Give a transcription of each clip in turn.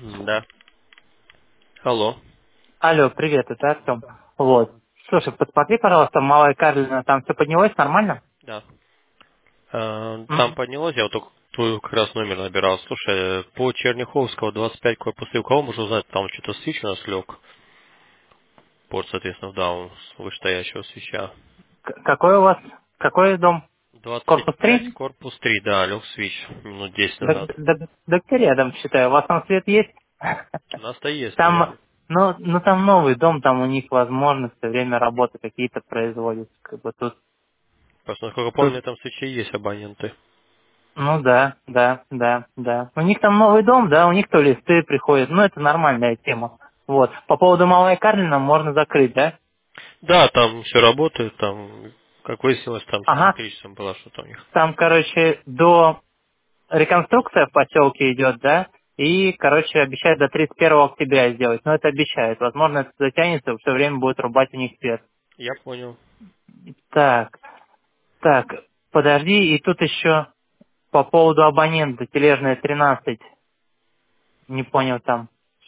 Да. Алло. Алло, привет, это Артем. Вот. Слушай, посмотри, пожалуйста, Малая Карлина, там все поднялось нормально? Да. Там М? поднялось, я вот только твой как раз номер набирал. Слушай, по Черняховского 25 корпус 3, у кого можно узнать, там что-то свич у нас лег, порт, соответственно, в даун с вышестоящего свеча. Какой у вас, какой дом? Корпус 25 3? корпус 3, да, лег свич минут 10 Да, назад. да где рядом, считаю. У вас там свет есть? У нас-то есть, но я... Там, ну там новый дом, там у них возможность все время работы какие-то производят. Как бы Просто, насколько помню, тут, на этом свече есть абоненты. ну да. У них там новый дом, да, у них то листы приходят, ну это нормальная тема. Вот. По поводу Малая Карлина можно закрыть, да? Да, там все работает, там, как выяснилось, там с Ага. электричеством было что-то у них. Там, короче, до реконструкция в поселке идет, да? И, короче, обещают до 31 октября сделать. Но это обещают. Возможно, это затянется, все время будет рубать у них свет. Я понял. Так, так, подожди, и тут еще по поводу абонента, тележная 13. Не понял там.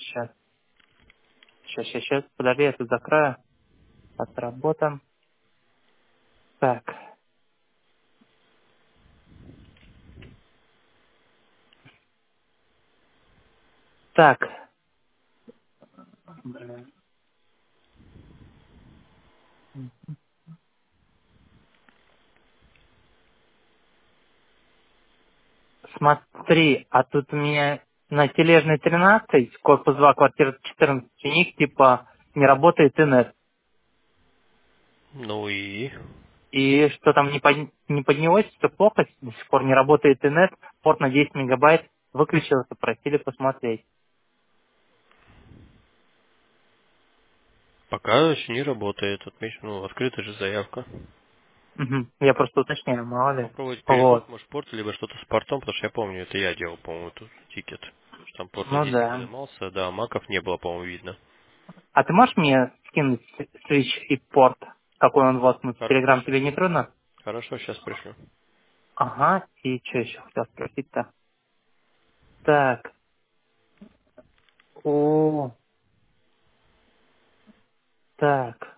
Сейчас, подожди, я тут закрою. Отработан. Так, так. Смотри, а тут у меня на тележной 13, корпус 2, квартира 14, у них типа не работает инет. Ну и... И что там не поднялось, все плохо, до сих пор не работает инет, порт на 10 мегабайт выключился, просили посмотреть. Пока еще не работает. Ну, открыта же заявка. Мгм. Я просто уточняю, мало ли. Попробовать перезов, Вот. может, порт, либо что-то с портом, потому что я помню, это я делал, по-моему, тут тикет. Что там порт на Ну 10 да. поднимался, да, маков не было, по-моему, видно. А ты можешь мне скинуть свич и порт, какой он у вас в Телеграм, Хорошо, тебе не трудно? хорошо, сейчас пришлю. Ага, и что еще хотел спросить-то? Так, о, так,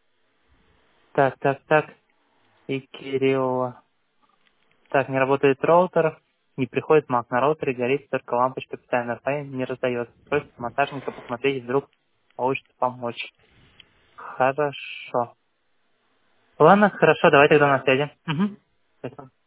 так. И Кирилла. Так, не работает роутер, не приходит маг на роутере, горит только лампочка питания, Wi-Fi не раздает. Просит монтажника посмотреть, вдруг получится помочь. Хорошо. Ладно, хорошо, давай тогда на связи. Угу.